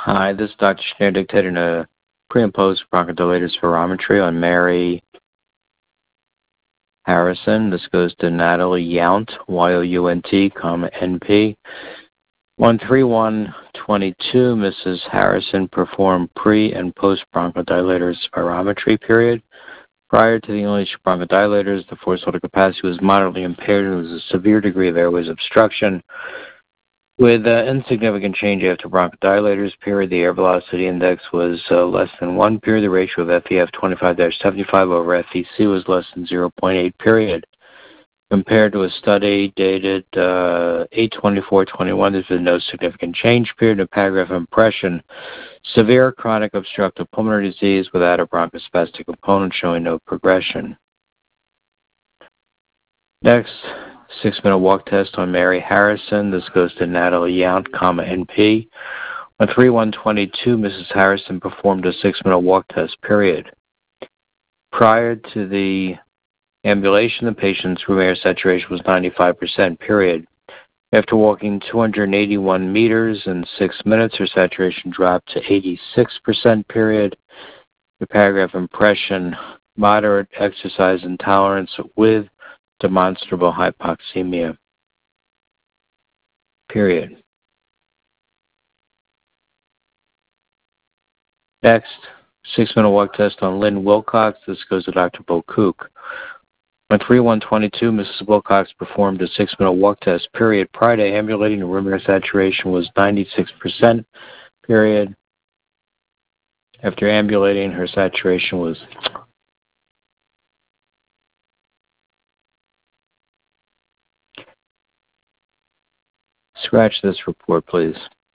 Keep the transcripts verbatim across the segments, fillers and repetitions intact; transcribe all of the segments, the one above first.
Hi, this is Doctor Schneider dictating a pre and post bronchodilator spirometry on Mary Harrison. This goes to Natalie Yount, Y O U N T, comma, N P. one three one twenty-two, Missus Harrison performed pre and post bronchodilator spirometry period. Prior to the inhalation of bronchodilators, the forced vital capacity was moderately impaired and there was a severe degree of airways obstruction. With uh, insignificant change after bronchodilators, period, the air velocity index was uh, less than one, period. The ratio of F E F twenty-five dash seventy-five over F E C was less than zero point eight, period. Compared to a study dated uh, eight twenty-four twenty-one, there's been no significant change, period. In paragraph impression, severe chronic obstructive pulmonary disease without a bronchospastic component showing no progression. Next, six-minute walk test on Mary Harrison. This goes to Natalie Yount, comma, N P. On three one twenty-two, Missus Harrison performed a six-minute walk test, period. Prior to the ambulation, the patient's room air saturation was ninety-five percent, period. After walking two hundred eighty-one meters in six minutes, her saturation dropped to eighty-six percent, period. The paragraph impression, moderate exercise intolerance with demonstrable hypoxemia, period. Next, six-minute walk test on Lynn Wilcox. This goes to Doctor Bocook. On three one twenty-two, Missus Wilcox performed a six-minute walk test, period. Prior to ambulating, the room air saturation was ninety-six percent, period. After ambulating, her saturation was Scratch this report, please.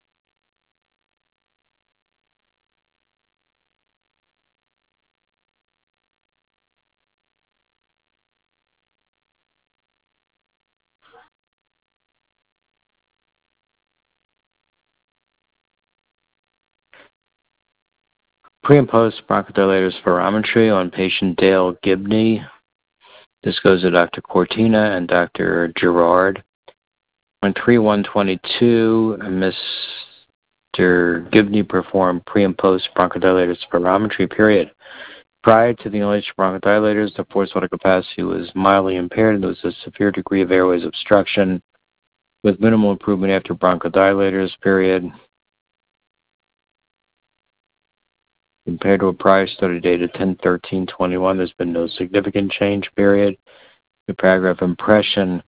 Pre and post bronchodilator spirometry on patient Dale Gibney. This goes to Doctor Cortina and Doctor Gerard. On three one twenty-two, Mister Gibney performed pre and post bronchodilator spirometry, period. Prior to the inhalation of bronchodilators, the forced vital capacity was mildly impaired and there was a severe degree of airways obstruction with minimal improvement after bronchodilators, period. Compared to a prior study dated ten thirteen twenty-one, there's been no significant change, period. The paragraph impression,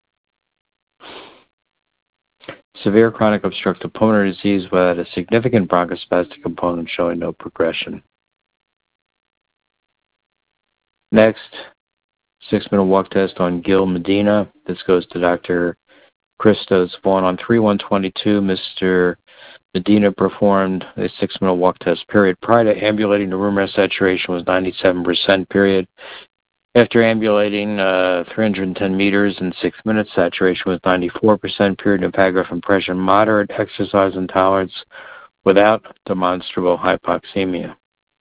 severe chronic obstructive pulmonary disease without a significant bronchospastic component showing no progression. Next, six-minute walk test on Gil Medina. This goes to Doctor Christos Vaughn. On three one twenty-two, Mister Medina performed a six-minute walk test, period. Prior to ambulating, the room air saturation was ninety-seven percent, period. After ambulating uh, three hundred ten meters in six minutes, saturation was ninety-four percent, period. In paragraph impression, moderate exercise intolerance without demonstrable hypoxemia.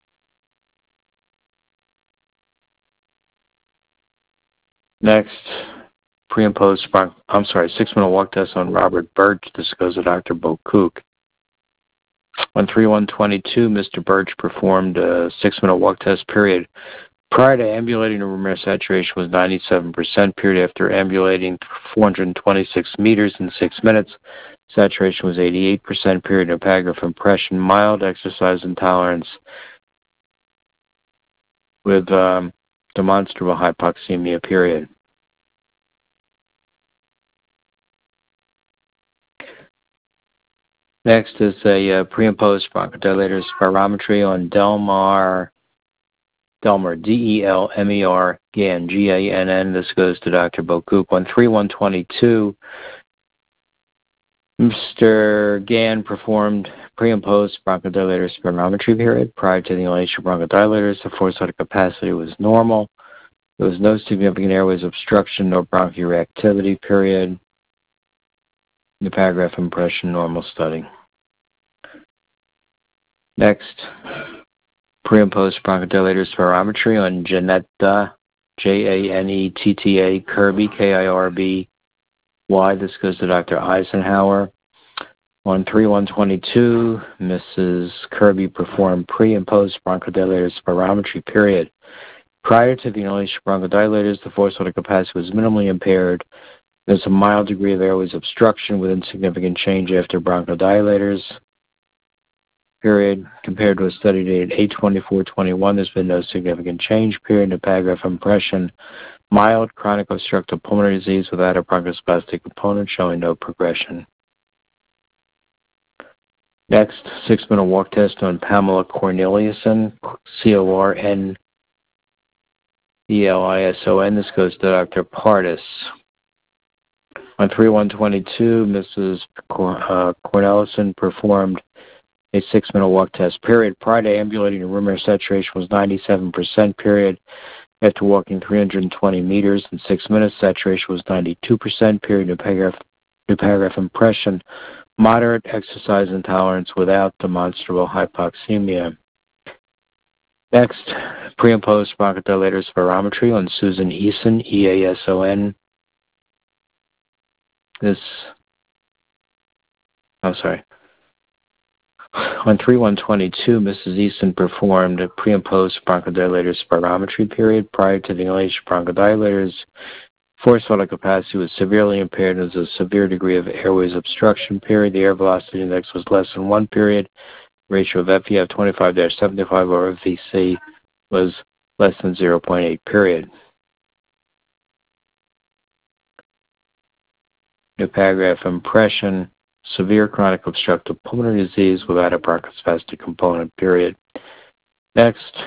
Next, pre and post, I'm sorry, six-minute walk test on Robert Birch. This goes to Doctor Bocook. On three one twenty-two, Mister Birch performed a six-minute walk test, period. Prior to ambulating, the room air saturation was ninety-seven percent, period. After ambulating four hundred twenty-six meters in six minutes, saturation was eighty-eight percent, period. In paragraph impression, mild exercise intolerance with um, demonstrable hypoxemia, period. Next is a uh, pre and post bronchodilator spirometry on Delmar, Delmer, D E L M E R, Gann, G A N N. This goes to Doctor Bocook. On three one twenty-two, Mister Gann performed pre and post bronchodilator spirometry, period. Prior to the inhalation of bronchodilators, the forced vital capacity was normal. There was no significant airways obstruction, no bronchoreactivity, period. The paragraph impression, normal study. Next, pre and post bronchodilator spirometry on Janetta, J A N E T T A, Kirby, K I R B Y. This goes to Doctor Eisenhower. On three one twenty-two, Missus Kirby performed pre- and post-bronchodilator spirometry period. Prior to the inhalation of bronchodilators, the forced vital capacity was minimally impaired. There's a mild degree of airways obstruction with insignificant change after bronchodilators. Period. Compared to a study dated eight twenty-four twenty-one, there's been no significant change. Period. In paragraph impression, mild chronic obstructive pulmonary disease without a bronchospastic component showing no progression. Next, six-minute walk test on Pamela Corneliuson, C O R N E L I S O N. This goes to Doctor Pardis. On three one twenty-two, Missus Cor- uh, Corneliuson performed a six-minute walk test. Period. Prior to ambulating, the room air saturation was ninety-seven percent. Period. After walking three hundred twenty meters in six minutes, saturation was ninety-two percent. Period. New paragraph, new paragraph impression. Moderate exercise intolerance without demonstrable hypoxemia. Next, pre- and post bronchodilator spirometry on Susan Eason, E A S O N. This, I'm sorry. On three one twenty-two, Missus Easton performed a pre- and post bronchodilator spirometry period. Prior to the inhalation of bronchodilators, forced vital capacity was severely impaired. There was a severe degree of airways obstruction. Period. The air velocity index was less than one. Period. Ratio of F E F twenty-five to seventy-five over F V C was less than zero point eight. Period. New paragraph impression. Severe chronic obstructive pulmonary disease without a bronchospastic component. Period. Next,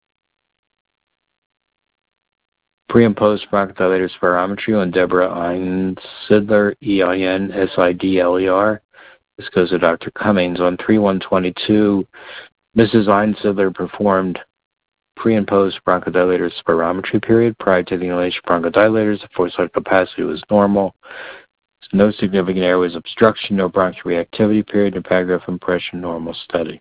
pre- and post bronchodilator spirometry on Deborah Einsidler, E I N S I D L E R. This goes to Doctor Cummings. On three one twenty-two, Missus Einsidler performed pre- and post bronchodilator spirometry period. Prior to the inhalation of bronchodilators, the forced vital capacity was normal. No significant airways obstruction, no bronchial reactivity. Period. In paragraph impression, normal study.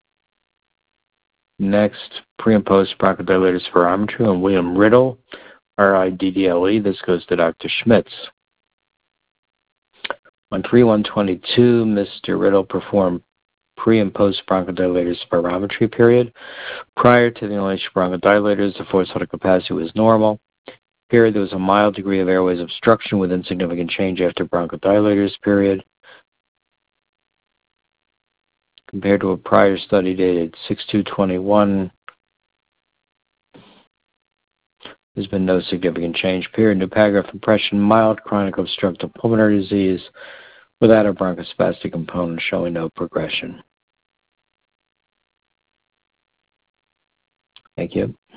Next, pre- and post bronchodilator spirometry on William Riddle, R I D D L E. This goes to Doctor Schmitz. On three one twenty-two, Mister Riddle performed pre- and post bronchodilator spirometry period. Prior to the inhalation of bronchodilators, the forced vital capacity was normal. Period. There was a mild degree of airways obstruction with insignificant change after bronchodilators. Period. Compared to a prior study dated six two twenty-one, there's been no significant change. Period. New paragraph impression. Mild chronic obstructive pulmonary disease without a bronchospastic component showing no progression. Thank you.